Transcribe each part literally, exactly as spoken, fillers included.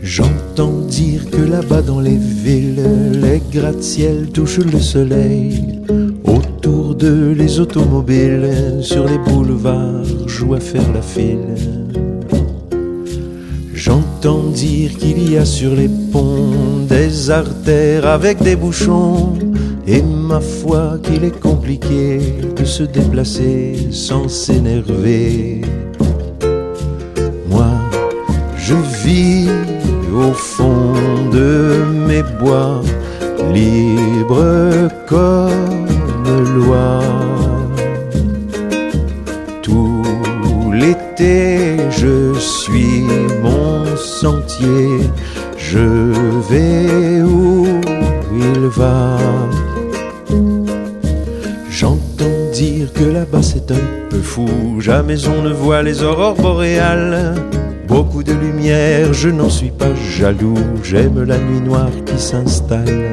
J'entends dire que là-bas dans les villes, les gratte-ciel touchent le soleil. Autour d'eux, les automobiles sur les boulevards jouent à faire la file. J'entends dire qu'il y a sur les ponts des artères avec des bouchons. Et ma foi qu'il est compliqué de se déplacer sans s'énerver. Moi, je vis au fond de mes bois, libre comme l'oie. Tout l'été je suis mon sentier, je vais où il va. J'entends dire que là-bas c'est un peu fou, jamais on ne voit les aurores boréales. Beaucoup de lumière, je n'en suis pas jaloux, j'aime la nuit noire qui s'installe.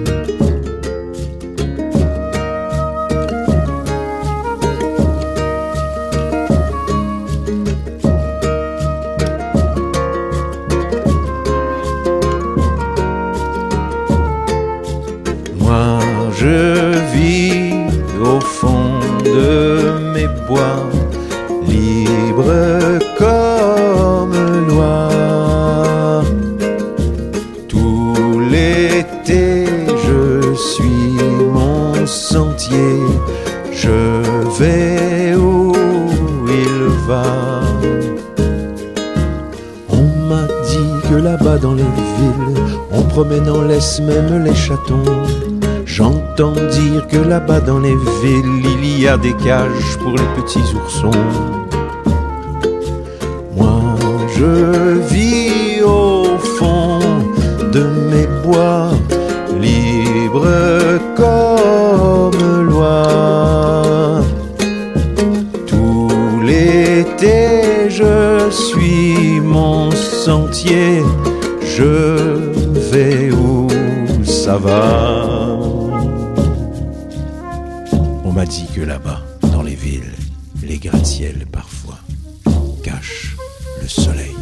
Moi je vis au fond de mes bois, libre comme l'oie. Tout l'été je suis mon sentier, je vais où il va. On m'a dit que là-bas dans les villes, on promène en laisse même les chatons. J'entends dire que là-bas dans les villes, il y a des cages pour les petits oursons. Moi, je vis au fond de mes bois, libre comme l'oie. Tout l'été, je suis mon sentier, je vais où ça va. On m'a dit que là-bas, dans les villes, les gratte-ciel parfois cachent le soleil.